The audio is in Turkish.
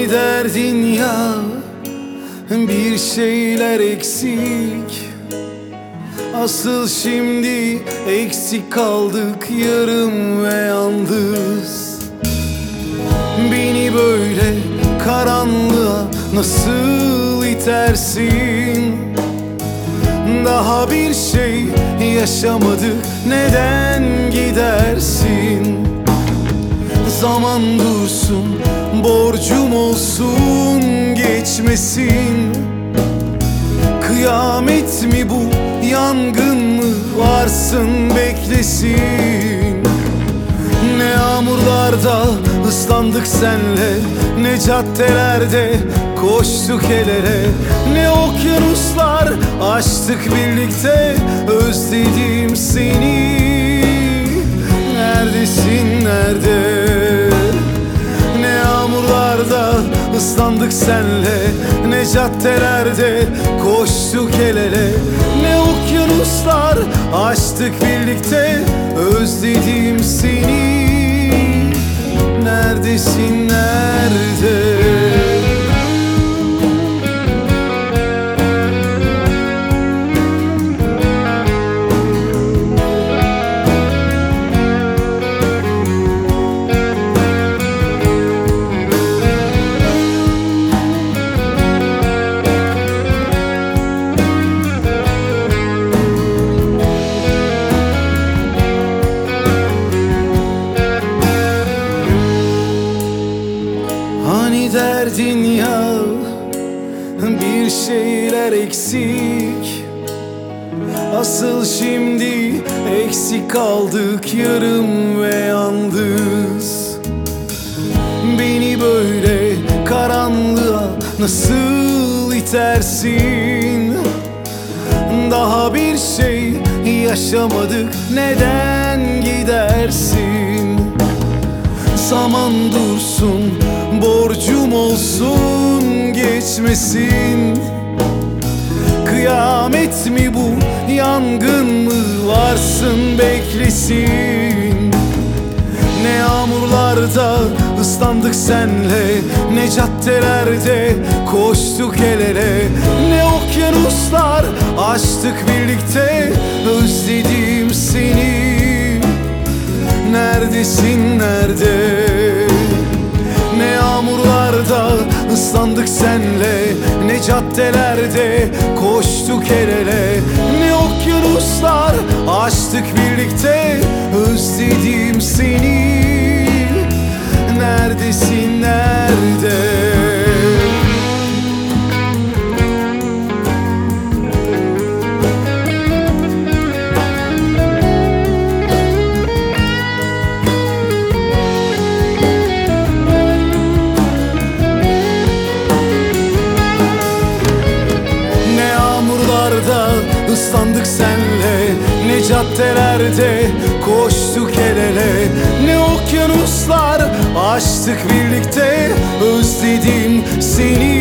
Hani derdin ya bir şeyler eksik, asıl şimdi eksik kaldık yarım ve yalnız. Beni böyle karanlığa nasıl itersin? Daha bir şey yaşamadık, neden gidersin? Zaman dursun, borcum olsun geçmesin. Kıyamet mi bu, yangın mı, varsın beklesin. Ne yağmurlarda ıslandık senle, ne caddelerde koştuk el ele, ne okyanuslar aştık birlikte. Özledim seni, neredesin nerede? Ne yağmurlarda ıslandık senle, ne caddelerde koştuk el ele, ne okyanuslar aştık birlikte. Özledim seni, neredesin nerede? Hani derdin ya bir şeyler eksik, asıl şimdi eksik kaldık yarım ve yalnız. Beni böyle karanlığa nasıl itersin? Daha bir şey yaşamadık, neden gidersin? Zaman dursun, borcum olsun geçmesin. Kıyamet mi bu, yangın mı, varsın beklesin. Ne yağmurlarda ıslandık senle, ne caddelerde koştuk el ele, ne okyanuslar aştık birlikte. Özledim seni, neredesin nerede? Ne yağmurlarda ıslandık senle, ne caddelerde koştuk el ele, ne okyanuslar aştık birlikte. Özledim seni, neredesin nerede? Islandık senle, ne caddelerde koştuk el ele, ne okyanuslar aştık birlikte. Özledim seni,